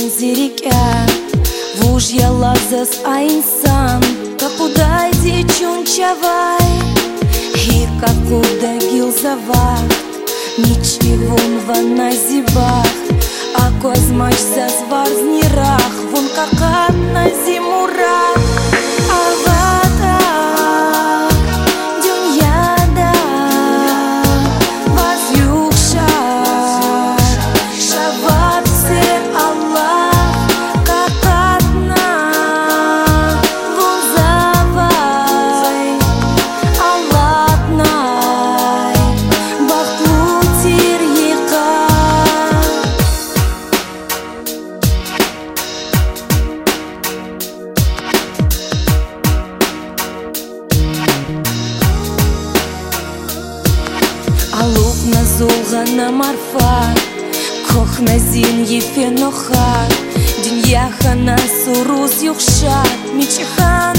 zirika Vush yalazës a insan Ka kudaj di qun qavaj Hir ka kuda gil zavakt Ничего вона зибах А козмач зазвар знирах Вон какат на зиму рак Авата Дюньяда Возюша Шават сер Аллах Какатна Вон завай Аллатнай Бахтлу Алук на зулга на марфа Кох мезин ефенохат Дюньяха на сурус юхшат Мичихан